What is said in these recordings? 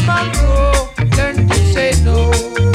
and grow. Learn to say no.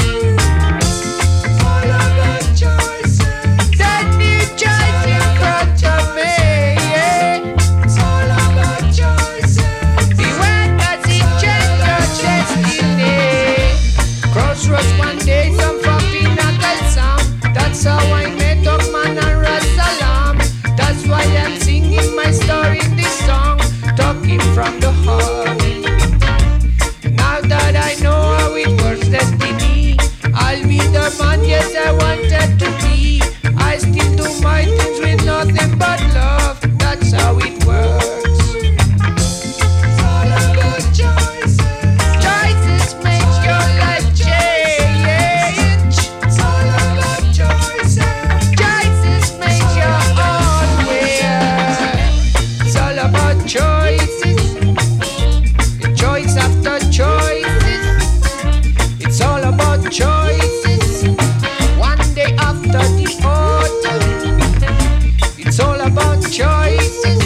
All about choices. That new choice in front of me. Yeah. It's all about choices. Beware, does it change your destiny? Crossroads one day, some fucking knuckle sound. That's how I met up man and Rasalam. That's why I'm singing my story in this song, talking from the heart. Now that I know how it works, destiny, I'll be the man, yes, I wanted to be. I still do my things with nothing but love. That's how it works. It's all about choices. Choices make your life change. It's all about choices. Choices make your own way. It's all about choices. Choice after choices. It's all about choices. One day after the other. It's all about choices.